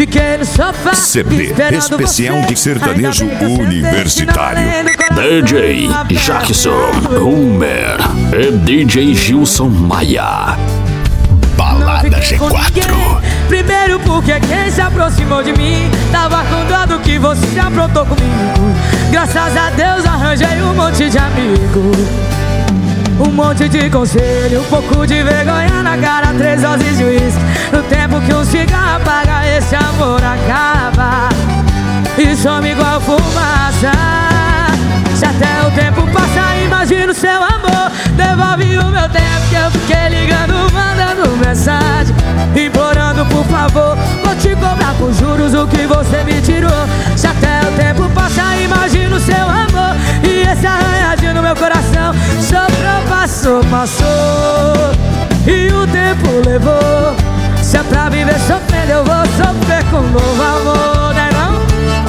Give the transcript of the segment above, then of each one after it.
Fiquei no sofá CD especial de sertanejo universitário. DJ Jackson Hummer e DJ Gilson Maia. Balada G4. Primeiro porque quem se aproximou de mim tava com dó do que você se aprontou comigo. Graças a Deus arranjei um monte de amigo, um monte de conselho, um pouco de vergonha na cara, 3 doses de uísque. No tempo que um cigarro apaga, esse amor acaba e some igual fumaça. Se até o tempo passa, imagina o seu amor. Devolve o meu tempo que eu fiquei ligando, mandando mensagem, implorando por favor. Vou te cobrar com juros o que você me tirou. Se até o tempo passa, imagina o seu amor. E esse arranhadinho no meu coração sobrou, passou, passou e o tempo levou. Se é pra viver sofrendo, eu vou sofrer com um novo amor, né não?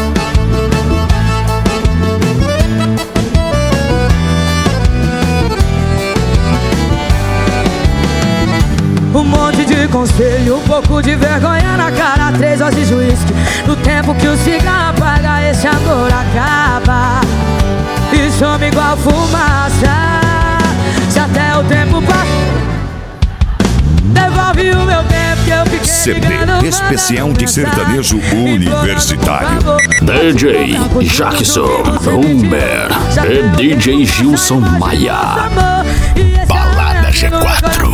Um monte de conselho, um pouco de vergonha na cara, 3 doses de uísque. No tempo que o cigarro apaga, esse amor acaba e some igual fumaça. Se até o tempo passa, devolve o meu tempo que eu fiquei CD ligando, especial de sertanejo universitário. DJ Jackson Hummer e DJ Gilson Maia. Balada G4.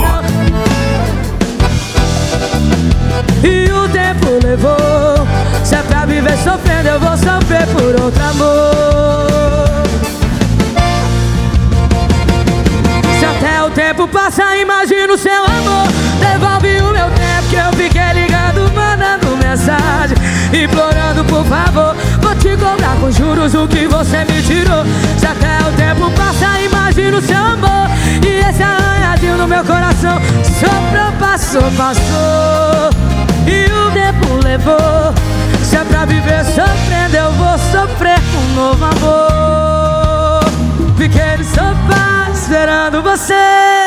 E o tempo levou. Se é pra viver sofrendo, eu vou sofrer por outro amor. Se até o tempo passa, imagina o seu amor. Devolve o meu tempo que eu fiquei ligando, mandando mensagem, implorando por favor. Vou te cobrar com juros o que você me tirou. Se até o tempo passa, imagina o seu amor. E esse arranhadinho no meu coração soprou, passou, passou e o tempo levou. Se é pra viver sofrendo, eu vou sofrer com um novo amor. Fiquei no sofá esperando você.